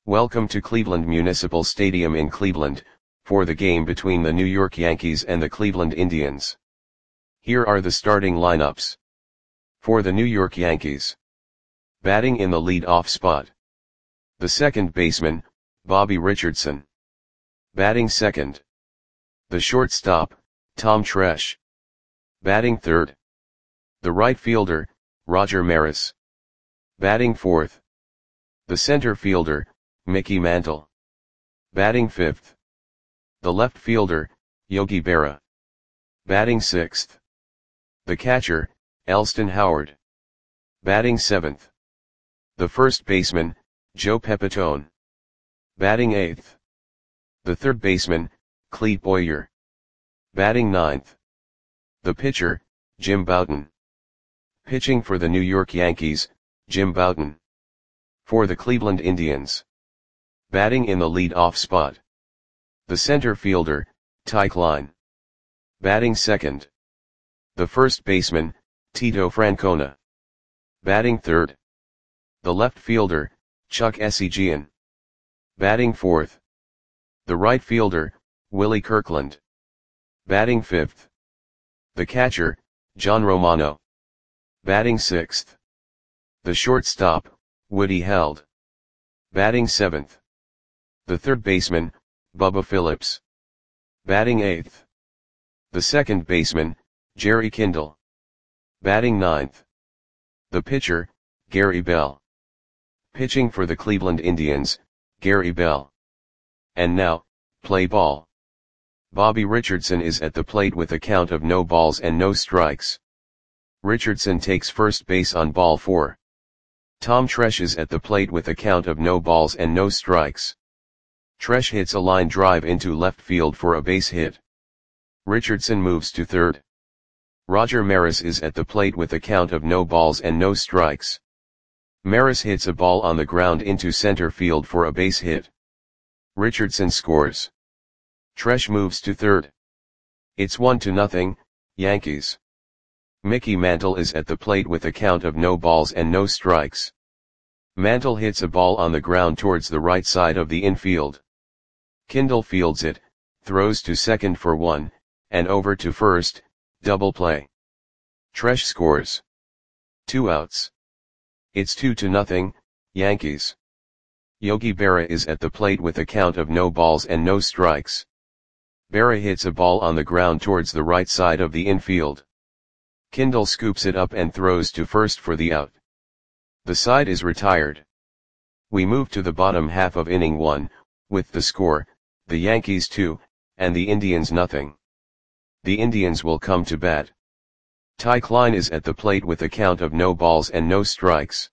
Welcome to Cleveland Municipal Stadium in Cleveland, for the game between the New York Yankees and the Cleveland Indians. Here are the starting lineups. For the New York Yankees. Batting in the lead-off spot. The second baseman, Bobby Richardson. Batting second. The shortstop, Tom Tresh. Batting third. The right fielder, Roger Maris. Batting fourth. The center fielder, Mickey Mantle. Batting fifth. The left fielder, Yogi Berra. Batting sixth. The catcher, Elston Howard. Batting seventh. The first baseman, Joe Pepitone. Batting eighth. The third baseman, Clete Boyer. Batting ninth. The pitcher, Jim Bouton. Pitching for the New York Yankees, Jim Bouton. For the Cleveland Indians. Batting in the lead-off spot. The center fielder, Ty Klein. Batting second. The first baseman, Tito Francona. Batting third. The left fielder, Chuck Essegian. Batting fourth. The right fielder, Willie Kirkland. Batting fifth. The catcher, John Romano. Batting sixth. The shortstop, Woody Held. Batting seventh. The third baseman, Bubba Phillips. Batting eighth. The second baseman, Jerry Kindle. Batting ninth. The pitcher, Gary Bell. Pitching for the Cleveland Indians, Gary Bell. And now, play ball. Bobby Richardson is at the plate with a count of no balls and no strikes. Richardson takes first base on ball 4. Tom Tresh is at the plate with a count of no balls and no strikes. Tresh hits a line drive into left field for a base hit. Richardson moves to third. Roger Maris is at the plate with a count of no balls and no strikes. Maris hits a ball on the ground into center field for a base hit. Richardson scores. Tresh moves to third. It's 1-0, Yankees. Mickey Mantle is at the plate with a count of no balls and no strikes. Mantle hits a ball on the ground towards the right side of the infield. Kindle fields it, throws to second for 1, and over to first, double play. Tresh scores. 2 outs. It's 2-0, Yankees. Yogi Berra is at the plate with a count of no balls and no strikes. Berra hits a ball on the ground towards the right side of the infield. Kindle scoops it up and throws to first for the out. The side is retired. We move to the bottom half of inning 1, with the score, the Yankees 2, and the Indians 0. The Indians will come to bat. Ty Klein is at the plate with a count of no balls and no strikes.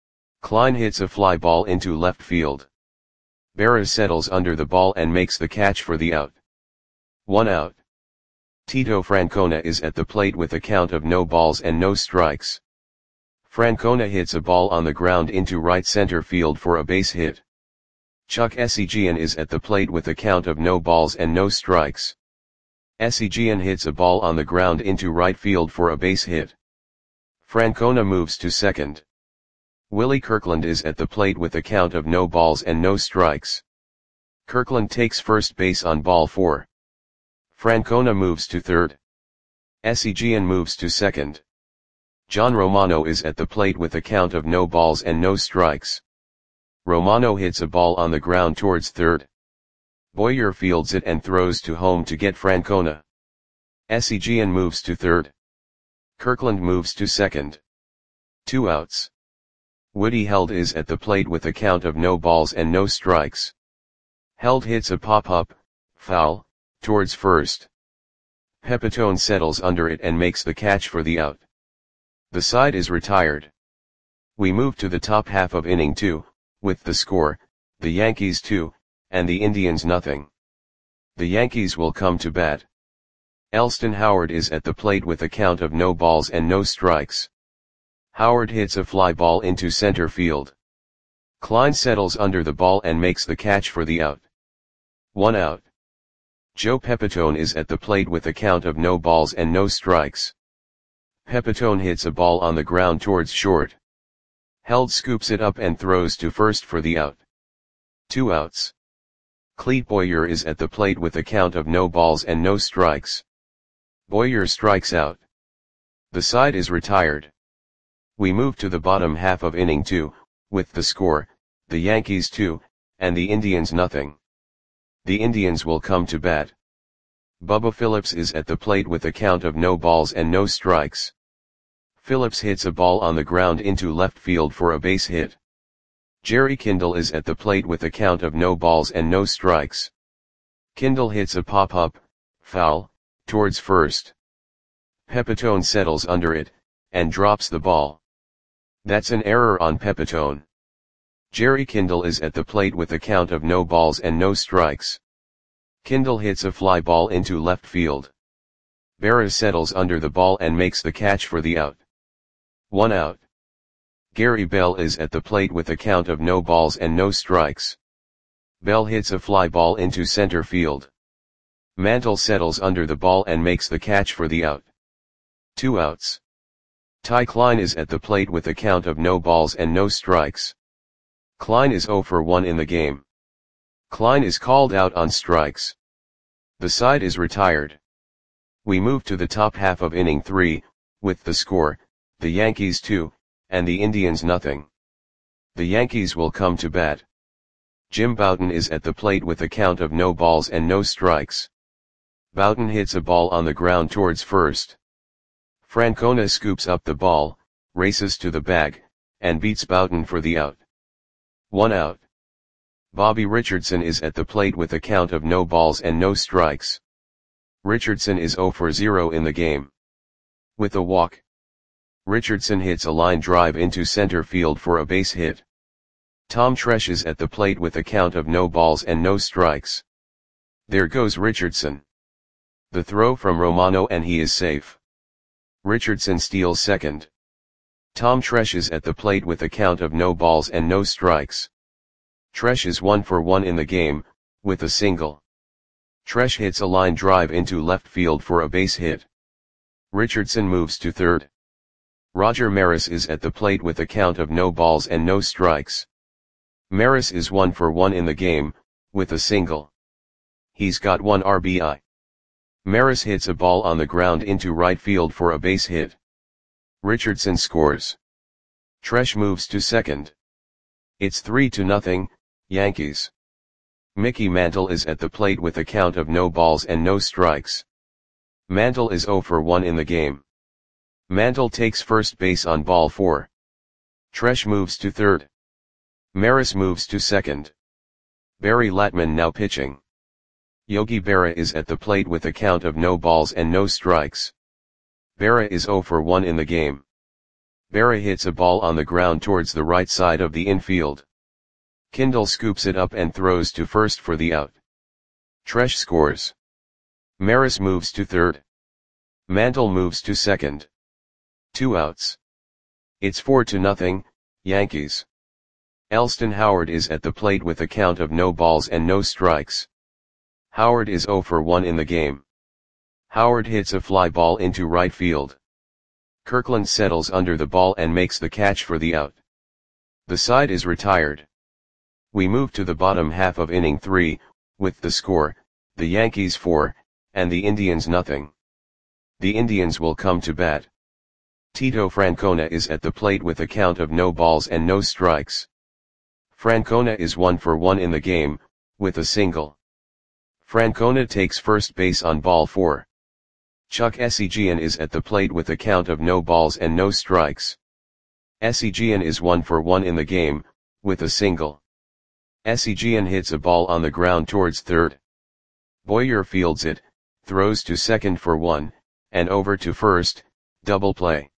Klein hits a fly ball into left field. Berra settles under the ball and makes the catch for the out. 1 out. Tito Francona is at the plate with a count of no balls and no strikes. Francona hits a ball on the ground into right center field for a base hit. Chuck Essegian is at the plate with a count of no balls and no strikes. Essegian hits a ball on the ground into right field for a base hit. Francona moves to second. Willie Kirkland is at the plate with a count of no balls and no strikes. Kirkland takes first base on ball 4. Francona moves to third. Essegian moves to second. John Romano is at the plate with a count of no balls and no strikes. Romano hits a ball on the ground towards third. Boyer fields it and throws to home to get Francona. Essegian moves to third. Kirkland moves to second. 2 outs. Woody Held is at the plate with a count of no balls and no strikes. Held hits a pop-up, foul, towards first. Pepitone settles under it and makes the catch for the out. The side is retired. We move to the top half of inning 2, with the score, the Yankees 2, and the Indians 0. The Yankees will come to bat. Elston Howard is at the plate with a count of no balls and no strikes. Howard hits a fly ball into center field. Klein settles under the ball and makes the catch for the out. 1 out. Joe Pepitone is at the plate with a count of no balls and no strikes. Pepitone hits a ball on the ground towards short. Held scoops it up and throws to first for the out. 2 outs. Clete Boyer is at the plate with a count of no balls and no strikes. Boyer strikes out. The side is retired. We move to the bottom half of inning 2, with the score, the Yankees 2, and the Indians nothing. The Indians will come to bat. Bubba Phillips is at the plate with a count of no balls and no strikes. Phillips hits a ball on the ground into left field for a base hit. Jerry Kindle is at the plate with a count of no balls and no strikes. Kindle hits a pop-up, foul, towards first. Pepitone settles under it, and drops the ball. That's an error on Pepitone. Jerry Kindle is at the plate with a count of no balls and no strikes. Kindle hits a fly ball into left field. Berra settles under the ball and makes the catch for the out. 1 out. Gary Bell is at the plate with a count of no balls and no strikes. Bell hits a fly ball into center field. Mantle settles under the ball and makes the catch for the out. 2 outs. Ty Klein is at the plate with a count of no balls and no strikes. Klein is 0 for 1 in the game. Klein is called out on strikes. The side is retired. We move to the top half of inning 3, with the score, the Yankees 2, and the Indians nothing. The Yankees will come to bat. Jim Bouton is at the plate with a count of no balls and no strikes. Bouton hits a ball on the ground towards first. Francona scoops up the ball, races to the bag, and beats Bouton for the out. 1 out. Bobby Richardson is at the plate with a count of no balls and no strikes. Richardson is 0 for 0 in the game. With a walk, Richardson hits a line drive into center field for a base hit. Tom Tresh is at the plate with a count of no balls and no strikes. There goes Richardson. The throw from Romano and he is safe. Richardson steals second. Tom Tresh is at the plate with a count of no balls and no strikes. Tresh is 1 for 1 in the game, with a single. Tresh hits a line drive into left field for a base hit. Richardson moves to third. Roger Maris is at the plate with a count of no balls and no strikes. Maris is 1 for 1 in the game, with a single. He's got 1 RBI. Maris hits a ball on the ground into right field for a base hit. Richardson scores. Tresh moves to second. It's 3-0, Yankees. Mickey Mantle is at the plate with a count of no balls and no strikes. Mantle is 0 for 1 in the game. Mantle takes first base on ball 4. Tresh moves to third. Maris moves to second. Barry Latman now pitching. Yogi Berra is at the plate with a count of no balls and no strikes. Berra is 0 for 1 in the game. Berra hits a ball on the ground towards the right side of the infield. Kindle scoops it up and throws to first for the out. Tresh scores. Maris moves to third. Mantle moves to second. 2 outs. It's 4-0, Yankees. Elston Howard is at the plate with a count of no balls and no strikes. Howard is 0 for 1 in the game. Howard hits a fly ball into right field. Kirkland settles under the ball and makes the catch for the out. The side is retired. We move to the bottom half of inning 3, with the score, the Yankees 4, and the Indians nothing. The Indians will come to bat. Tito Francona is at the plate with a count of no balls and no strikes. Francona is 1 for 1 in the game, with a single. Francona takes first base on ball 4. Chuck Esigian is at the plate with a count of no balls and no strikes. Esigian is 1 for 1 in the game, with a single. Esigian hits a ball on the ground towards third. Boyer fields it, throws to second for 1, and over to first, double play.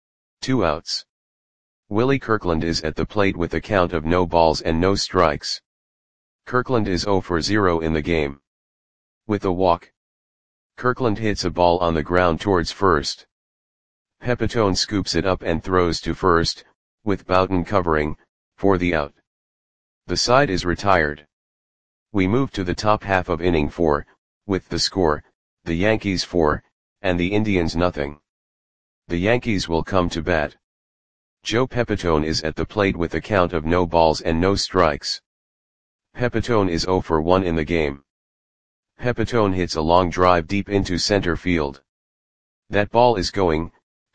2 outs. Willie Kirkland is at the plate with a count of no balls and no strikes. Kirkland is 0 for 0 in the game. With a walk, Kirkland hits a ball on the ground towards first. Pepitone scoops it up and throws to first, with Bouton covering, for the out. The side is retired. We move to the top half of inning 4, with the score, the Yankees 4, and the Indians nothing. The Yankees will come to bat. Joe Pepitone is at the plate with a count of no balls and no strikes. Pepitone is 0 for 1 in the game. Pepitone hits a long drive deep into center field. That ball is going,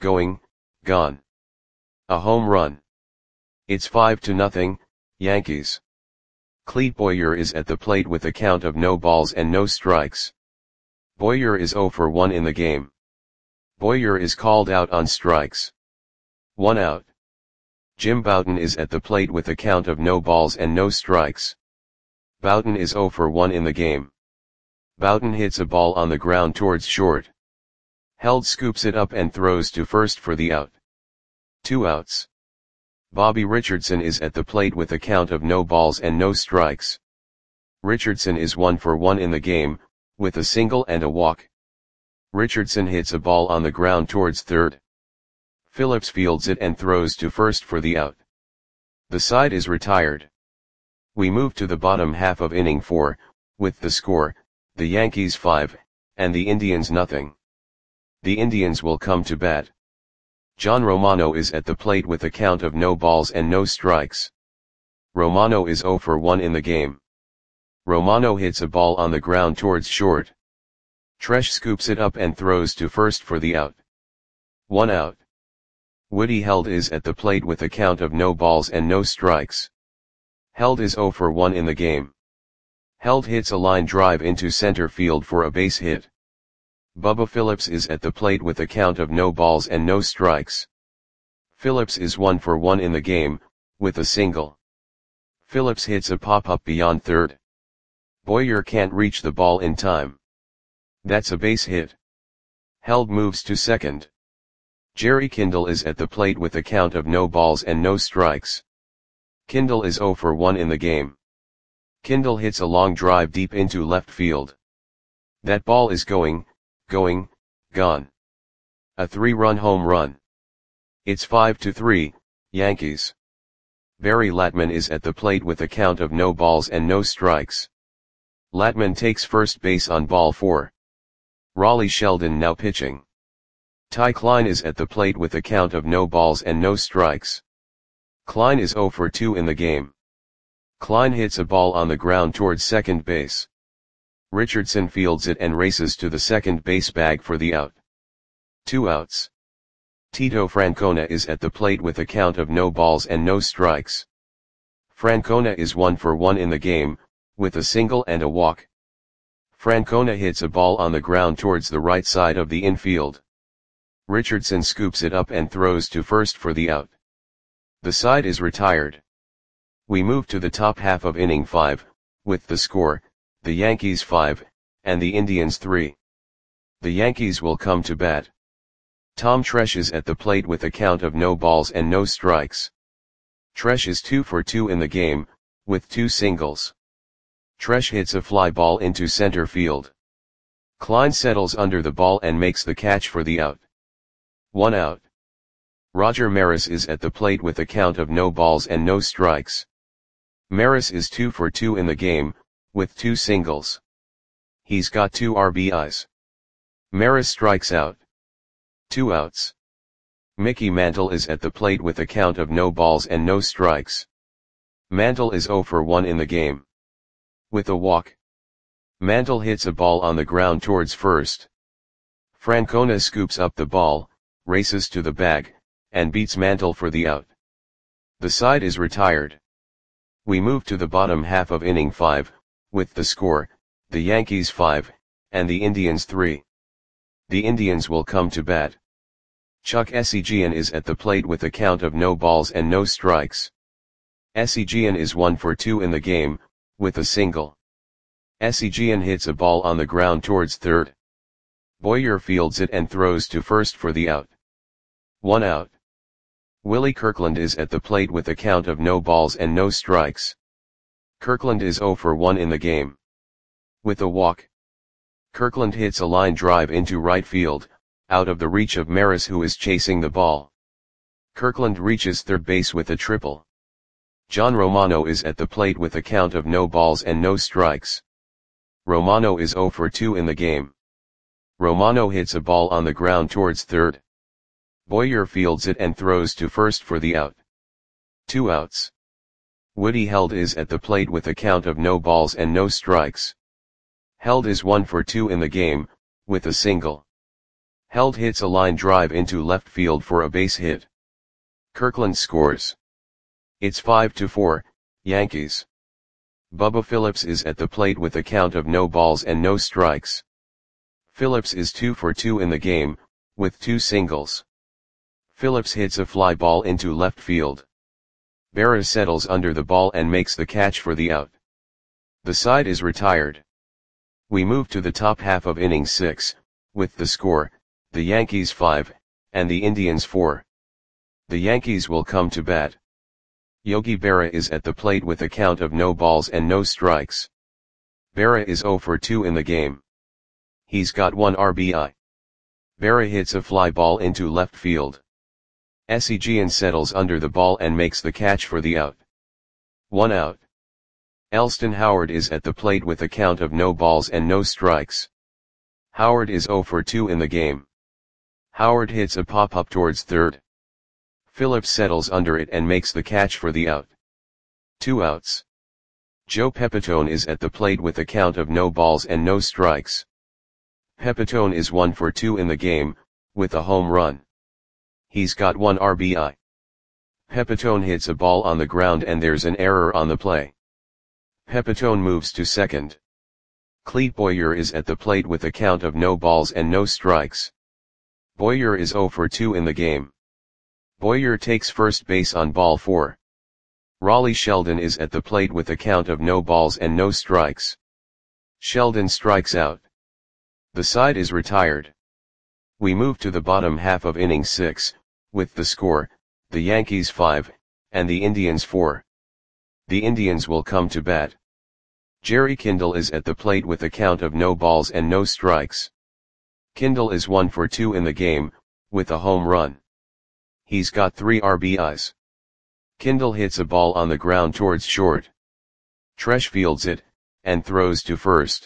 gone. A home run. It's 5-0, Yankees. Clete Boyer is at the plate with a count of no balls and no strikes. Boyer is 0 for 1 in the game. Boyer is called out on strikes. 1 out. Jim Bouton is at the plate with a count of no balls and no strikes. Bouton is 0 for 1 in the game. Bouton hits a ball on the ground towards short. Held scoops it up and throws to first for the out. 2 outs. Bobby Richardson is at the plate with a count of no balls and no strikes. Richardson is 1 for 1 in the game, with a single and a walk. Richardson hits a ball on the ground towards third. Phillips fields it and throws to first for the out. The side is retired. We move to the bottom half of inning 4, with the score, the Yankees 5, and the Indians nothing. The Indians will come to bat. John Romano is at the plate with a count of no balls and no strikes. Romano is 0 for 1 in the game. Romano hits a ball on the ground towards short. Tresh scoops it up and throws to first for the out. 1 out. Woody Held is at the plate with a count of no balls and no strikes. Held is 0 for 1 in the game. Held hits a line drive into center field for a base hit. Bubba Phillips is at the plate with a count of no balls and no strikes. Phillips is 1 for 1 in the game, with a single. Phillips hits a pop-up beyond third. Boyer can't reach the ball in time. That's a base hit. Held moves to second. Jerry Kindle is at the plate with a count of no balls and no strikes. Kindle is 0 for 1 in the game. Kindle hits a long drive deep into left field. That ball is going, gone. A 3-run home run. It's 5-3, Yankees. Barry Latman is at the plate with a count of no balls and no strikes. Latman takes first base on ball 4. Raleigh Sheldon now pitching. Ty Klein is at the plate with a count of no balls and no strikes. Klein is 0 for 2 in the game. Klein hits a ball on the ground towards second base. Richardson fields it and races to the second base bag for the out. 2 outs. Tito Francona is at the plate with a count of no balls and no strikes. Francona is 1 for 1 in the game, with a single and a walk. Francona hits a ball on the ground towards the right side of the infield. Richardson scoops it up and throws to first for the out. The side is retired. We move to the top half of inning 5, with the score, the Yankees 5, and the Indians 3. The Yankees will come to bat. Tom Tresh is at the plate with a count of no balls and no strikes. Tresh is 2 for 2 in the game, with 2 singles. Tresh hits a fly ball into center field. Klein settles under the ball and makes the catch for the out. 1 out. Roger Maris is at the plate with a count of no balls and no strikes. Maris is 2 for 2 in the game, with 2 singles. He's got 2 RBIs. Maris strikes out. 2 outs. Mickey Mantle is at the plate with a count of no balls and no strikes. Mantle is 0 for 1 in the game. With a walk. Mantle hits a ball on the ground towards first. Francona scoops up the ball, races to the bag, and beats Mantle for the out. The side is retired. We move to the bottom half of inning 5, with the score, the Yankees 5, and the Indians 3. The Indians will come to bat. Chuck Essegian is at the plate with a count of no balls and no strikes. Essegian is 1 for 2 in the game, with a single. Essegian hits a ball on the ground towards third. Boyer fields it and throws to first for the out. 1 out. Willie Kirkland is at the plate with a count of no balls and no strikes. Kirkland is 0 for 1 in the game. With a walk. Kirkland hits a line drive into right field, out of the reach of Maris who is chasing the ball. Kirkland reaches third base with a triple. John Romano is at the plate with a count of no balls and no strikes. Romano is 0 for 2 in the game. Romano hits a ball on the ground towards third. Boyer fields it and throws to first for the out. 2 outs. Woody Held is at the plate with a count of no balls and no strikes. Held is 1 for 2 in the game, with a single. Held hits a line drive into left field for a base hit. Kirkland scores. It's 5-4, Yankees. Bubba Phillips is at the plate with a count of no balls and no strikes. Phillips is 2 for 2 in the game, with 2 singles. Phillips hits a fly ball into left field. Berra settles under the ball and makes the catch for the out. The side is retired. We move to the top half of inning 6, with the score, the Yankees 5, and the Indians 4. The Yankees will come to bat. Yogi Berra is at the plate with a count of no balls and no strikes. Berra is 0 for 2 in the game. He's got 1 RBI. Berra hits a fly ball into left field. Seguin settles under the ball and makes the catch for the out. 1 out. Elston Howard is at the plate with a count of no balls and no strikes. Howard is 0 for 2 in the game. Howard hits a pop-up towards third. Phillips settles under it and makes the catch for the out. 2 outs. Joe Pepitone is at the plate with a count of no balls and no strikes. Pepitone is 1 for 2 in the game, with a home run. He's got 1 RBI. Pepitone hits a ball on the ground and there's an error on the play. Pepitone moves to second. Clete Boyer is at the plate with a count of no balls and no strikes. Boyer is 0 for 2 in the game. Boyer takes first base on ball 4. Raleigh Sheldon is at the plate with a count of no balls and no strikes. Sheldon strikes out. The side is retired. We move to the bottom half of inning 6, with the score, the Yankees 5, and the Indians 4. The Indians will come to bat. Jerry Kindle is at the plate with a count of no balls and no strikes. Kindle is 1 for 2 in the game, with a home run. He's got 3 RBIs. Kindle hits a ball on the ground towards short. Tresh fields it, and throws to first.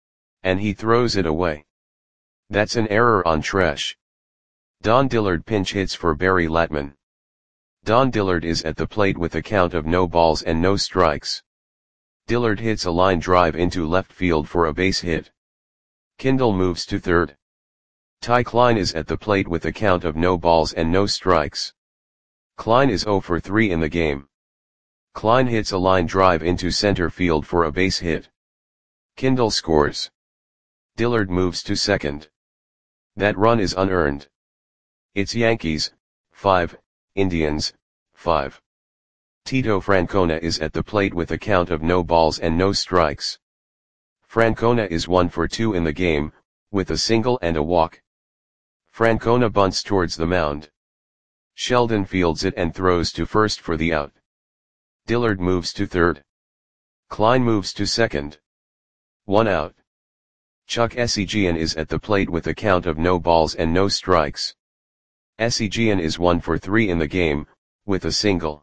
And he throws it away. That's an error on Tresh. Don Dillard pinch hits for Barry Latman. Don Dillard is at the plate with a count of no balls and no strikes. Dillard hits a line drive into left field for a base hit. Kindle moves to third. Ty Klein is at the plate with a count of no balls and no strikes. Klein is 0 for 3 in the game. Klein hits a line drive into center field for a base hit. Kindle scores. Dillard moves to second. That run is unearned. It's Yankees, 5, Indians, 5. Tito Francona is at the plate with a count of no balls and no strikes. Francona is 1 for 2 in the game, with a single and a walk. Francona bunts towards the mound. Sheldon fields it and throws to first for the out. Dillard moves to third. Klein moves to second. 1 out. Chuck Seguin is at the plate with a count of no balls and no strikes. Seguin is 1 for 3 in the game, with a single.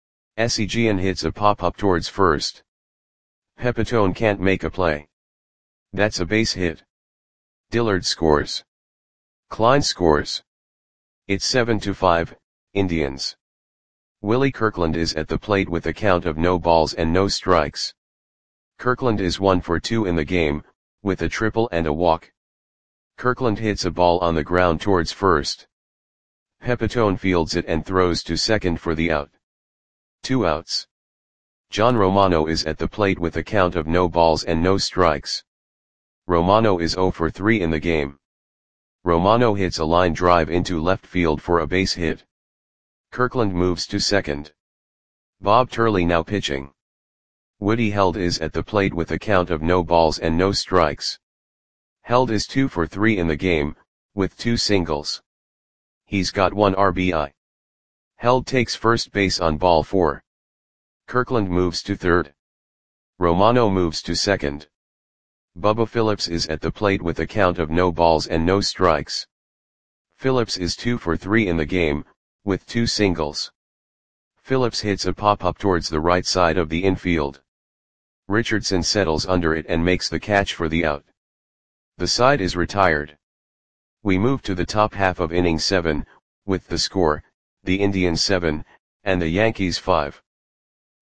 Seguin hits a pop-up towards first. Pepitone can't make a play. That's a base hit. Dillard scores. Klein scores. It's 7-5, Indians. Willie Kirkland is at the plate with a count of no balls and no strikes. Kirkland is 1 for 2 in the game, with a triple and a walk. Kirkland hits a ball on the ground towards first. Pepitone fields it and throws to second for the out. 2 outs. John Romano is at the plate with a count of no balls and no strikes. Romano is 0 for 3 in the game. Romano hits a line drive into left field for a base hit. Kirkland moves to second. Bob Turley now pitching. Woody Held is at the plate with a count of no balls and no strikes. Held is 2 for 3 in the game, with 2 singles. He's got 1 RBI. Held takes first base on ball 4. Kirkland moves to third. Romano moves to second. Bubba Phillips is at the plate with a count of no balls and no strikes. Phillips is 2 for 3 in the game, with 2 singles. Phillips hits a pop-up towards the right side of the infield. Richardson settles under it and makes the catch for the out. The side is retired. We move to the top half of inning 7, with the score, the Indians 7, and the Yankees 5.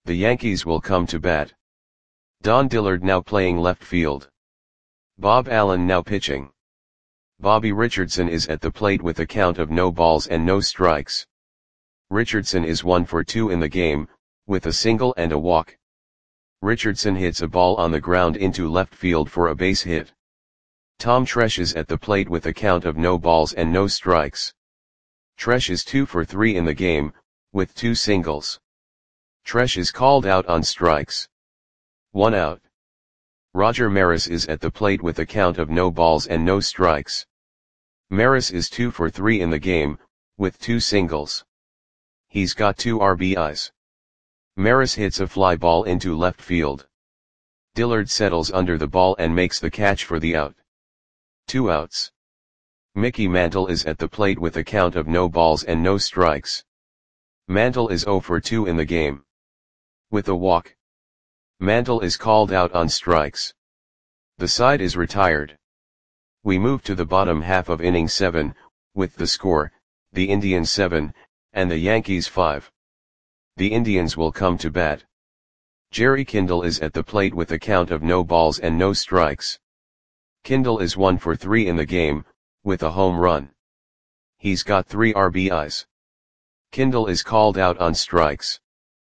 The Yankees will come to bat. Don Dillard now playing left field. Bob Allen now pitching. Bobby Richardson is at the plate with a count of no balls and no strikes. Richardson is 1 for 2 in the game, with a single and a walk. Richardson hits a ball on the ground into left field for a base hit. Tom Tresh is at the plate with a count of no balls and no strikes. Tresh is 2 for 3 in the game, with 2 singles. Tresh is called out on strikes. 1 out. Roger Maris is at the plate with a count of no balls and no strikes. Maris is 2 for 3 in the game, with 2 singles. He's got 2 RBIs. Maris hits a fly ball into left field. Dillard settles under the ball and makes the catch for the out. 2 outs. Mickey Mantle is at the plate with a count of no balls and no strikes. Mantle is 0 for 2 in the game. With a walk. Mantle is called out on strikes. The side is retired. We move to the bottom half of inning 7, with the score, the Indians 7, and the Yankees 5. The Indians will come to bat. Jerry Kindle is at the plate with a count of no balls and no strikes. Kindle is 1 for 3 in the game, with a home run. He's got 3 RBIs. Kindle is called out on strikes.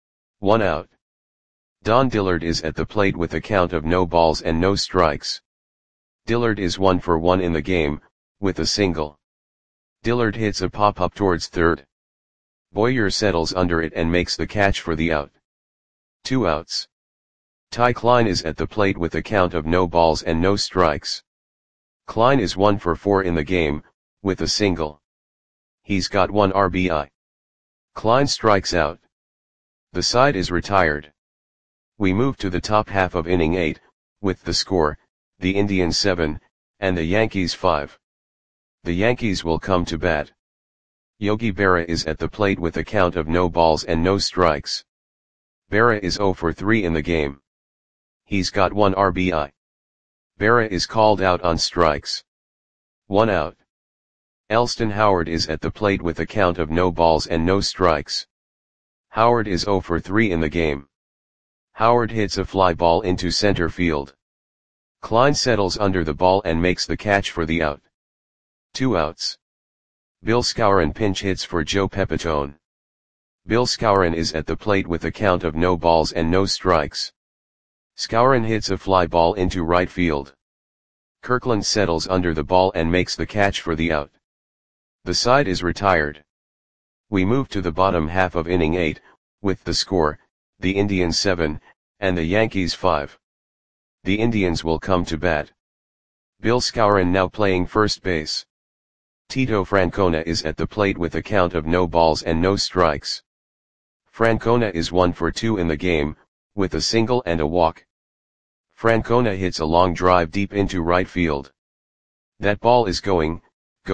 1 out. Don Dillard is at the plate with a count of no balls and no strikes. Dillard is 1 for 1 in the game, with a single. Dillard hits a pop-up towards third. Boyer settles under it and makes the catch for the out. 2 outs. Ty Klein is at the plate with a count of no balls and no strikes. Klein is 1 for 4 in the game, with a single. He's got 1 RBI. Klein strikes out. The side is retired. We move to the top half of inning 8, with the score, the Indians 7, and the Yankees 5. The Yankees will come to bat. Yogi Berra is at the plate with a count of no balls and no strikes. Berra is 0 for 3 in the game. He's got 1 RBI. Berra is called out on strikes. 1 out. Elston Howard is at the plate with a count of no balls and no strikes. Howard is 0 for 3 in the game. Howard hits a fly ball into center field. Klein settles under the ball and makes the catch for the out. 2 outs. Bill Skowron pinch hits for Joe Pepitone. Bill Skowron is at the plate with a count of no balls and no strikes. Skowron hits a fly ball into right field. Kirkland settles under the ball and makes the catch for the out. The side is retired. We move to the bottom half of inning 8, with the score, the Indians 7, and the Yankees 5. The Indians will come to bat. Bill Skowron now playing first base. Tito Francona is at the plate with a count of no balls and no strikes. Francona is 1 for 2 in the game, with a single and a walk. Francona hits a long drive deep into right field. That ball is gone.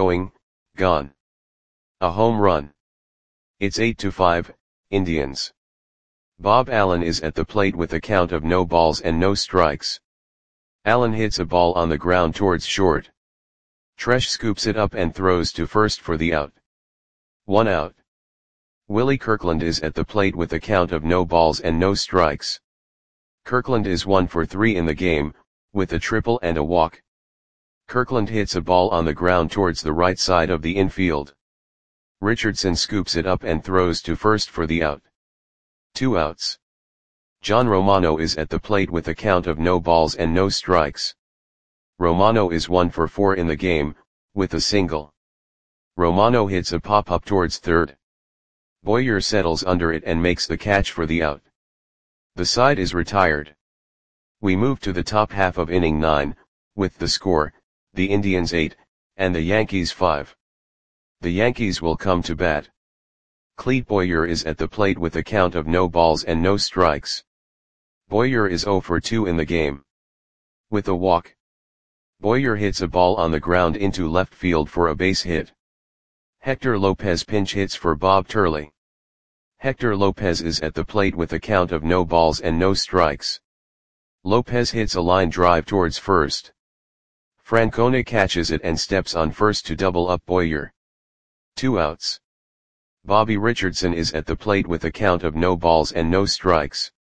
A home run. It's 8-5, Indians. Bob Allen is at the plate with a count of no balls and no strikes. Allen hits a ball on the ground towards short. Tresh scoops it up and throws to first for the out. 1 out. Willie Kirkland is at the plate with a count of no balls and no strikes. Kirkland is 1 for 3 in the game, with a triple and a walk. Kirkland hits a ball on the ground towards the right side of the infield. Richardson scoops it up and throws to first for the out. 2 outs. John Romano is at the plate with a count of no balls and no strikes. Romano is 1 for 4 in the game, with a single. Romano hits a pop-up towards third. Boyer settles under it and makes the catch for the out. The side is retired. We move to the top half of inning 9, with the score, the Indians 8, and the Yankees 5. The Yankees will come to bat. Clete Boyer is at the plate with a count of no balls and no strikes. Boyer is 0 for 2 in the game. With a walk. Boyer hits a ball on the ground into left field for a base hit. Hector Lopez pinch hits for Bob Turley. Hector Lopez is at the plate with a count of no balls and no strikes. Lopez hits a line drive towards first. Francona catches it and steps on first to double up Boyer. 2 outs. Bobby Richardson is at the plate with a count of no balls and no strikes.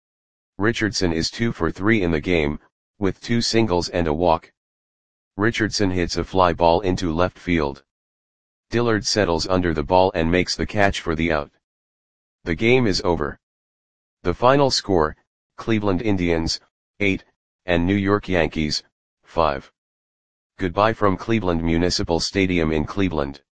Richardson is 2 for 3 in the game, with 2 singles and a walk. Richardson hits a fly ball into left field. Dillard settles under the ball and makes the catch for the out. The game is over. The final score, Cleveland Indians, 8, and New York Yankees, 5. Goodbye from Cleveland Municipal Stadium in Cleveland.